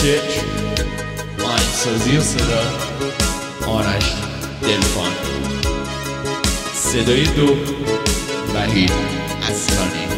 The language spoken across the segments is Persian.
شعر آهنگسازی و صدا آرش دلفان، صدای دو وحید اصلانی.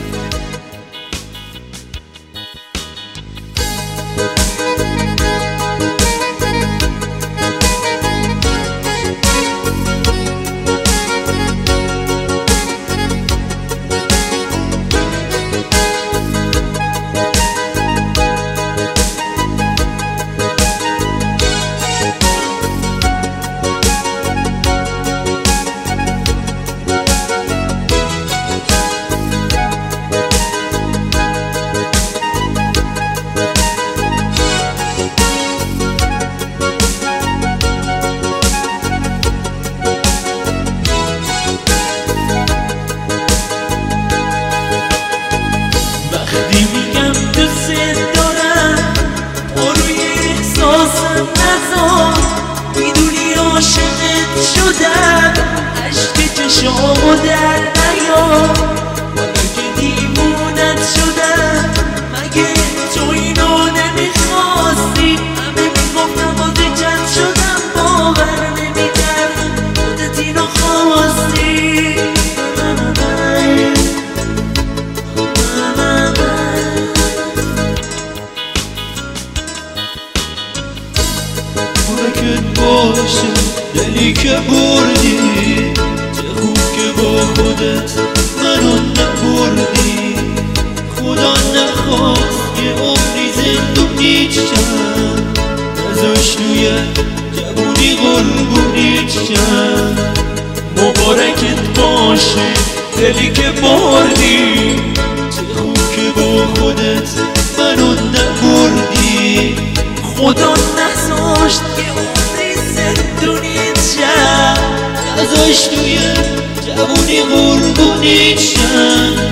میگم دوست دارم روی احساسم نذار، میدونی عاشقت شدم، عشق چشامو در نیار، حالا که دیوونت شدم، مگه تو اینو نمیخواستی؟ همه میگفتم بازی جد شدم، باور نمیکردم خودت اینو خواستی. باشه دلی که بردی، چه خوب که با خودت منو نبردی. خدا نخواست یه عمری زندونیت شم، نذاش توی جوونی قربونیت شم. مبارکت باشه دلی که بردی، چه خوب که با خودت منو نبردی. خدا نذاشت یه عمری زندونیت شم، نذاش توی جوونی قربونیت شم.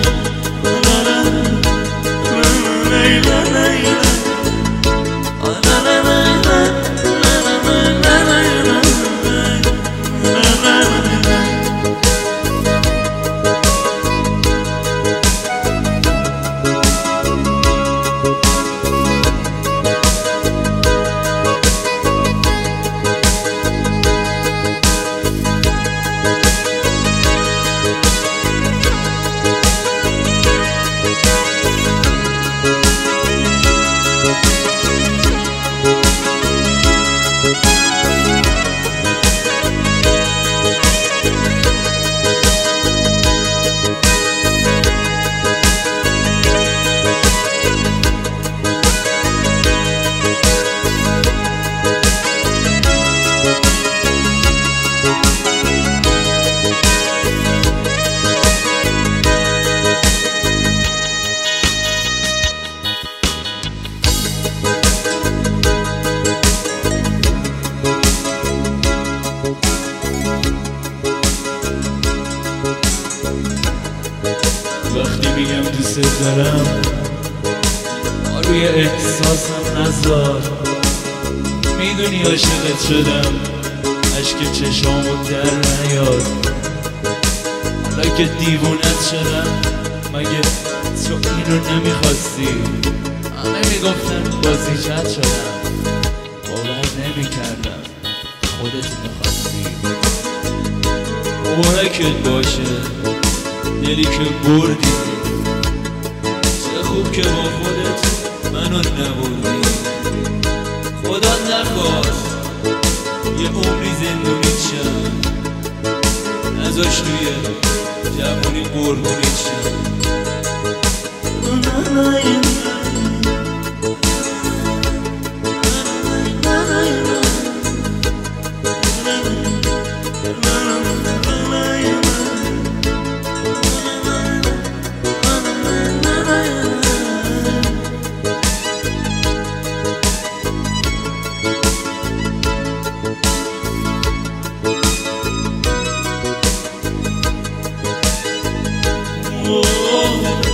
وقتی میگم دوست دارم روی احساسم نذار، میدونی عاشقت شدم، عشق چشامو در نیار، حالا که دیوونت شدم، مگه تو اینو نمیخواستی؟ همه میگفتن بازیچت شدم، باور نمیکردم خودت میخواستی. مبارکت باشه دلی که بردی، چه خوب که با خودت منو نبردی. خدا نخواست یه عمری زندونیت شم، نذاش توی جوونی قربونیت شم. Oh